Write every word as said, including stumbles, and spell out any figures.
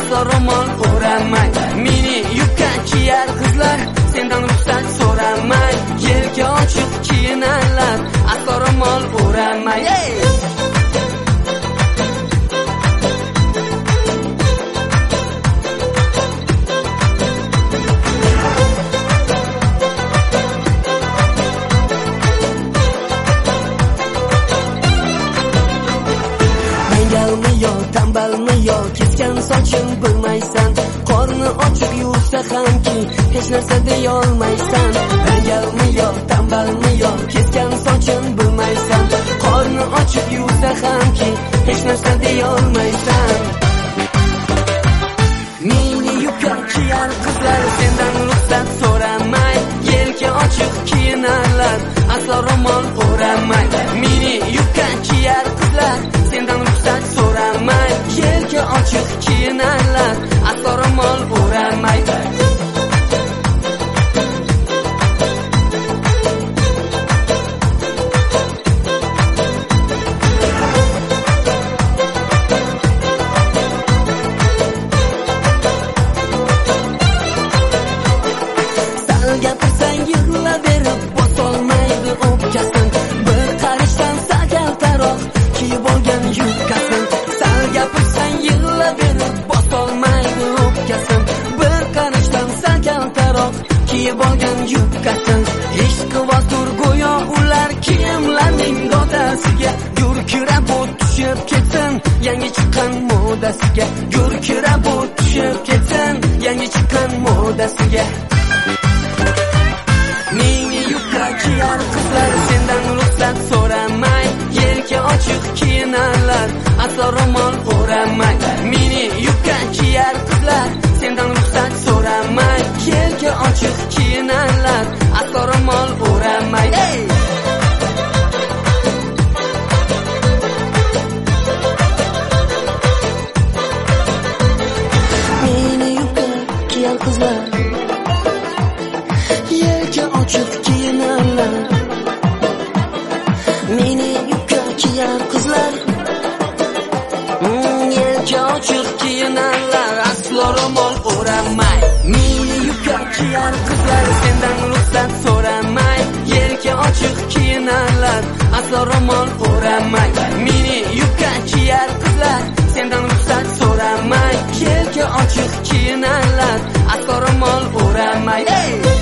aslo ro'mol o'ramay. Mini yubka kiyar qizlar sendan ruxsat so'ramay. Yelka ochiq kiyinarlar aslo ro'mol o'ramay. Dangalmi yo, tambalmi yo, kesgan soching bilmaysan. Qorni ochiq yursa hamki hech narsa deyolmaysan. Dangalmi yo, tambalmi yo, kesgan soching bilmaysan. Qorni ochiq yursa hamki hech narsa deyolmaysan. Mini yubka kiyar qizlar sendan ruxsat so'ramay. Yelka ochiq kiyinarlar aslo ro'mol o'ramay. Mini yubka kiyar qizlar sendan ruxsat so'ramay. Yelka ochiq kiyinarlar aslo ro'mol o'ramay. Gapirsang yig'laverib bosolmaydi o'pkasin. Bir qarashdan sakaltaroq kiyib olgan yubkasin. Sal gapirsang yig'laverib bosolmaydi o'pkasin. Bir qarashdan sakaltaroq kiyib olgan yubkasin. Ishqi va turgo'yo ular kiyimlarning dodasiga. Yurkirab o't tushib ketsin yangi chiqqan modasiga. Yurkirab o't tushib ketsin yangi chiqqan modasiga. Mini yubka kiyar qizlar sendan ruxsat so'ramay. Yelka ochiq kiyinarlar aslo ro'mol o'ramay. Mini yubka kiyar qizlar sendan ruxsat so'ramay. Yelka ochiq kiyinarlar aslo ro'mol o'ramay. Mini yubka kiyar qizlar yelka ochiq kiyinarlar. Mini yubka kiyar qizlar yelka ochiq kiyinarlar aslo ro'mol o'ramay. Mini yubka kiyar qizlar sendan ruxsat so'ramay. Yelka ochiq kiyinarlar aslo ro'mol o'ramay. Mini yubka kiyar qizlar sendan ruxsat so'ramay. Yelka ochiq kiyinarlar aslo ro'mol o'ramay.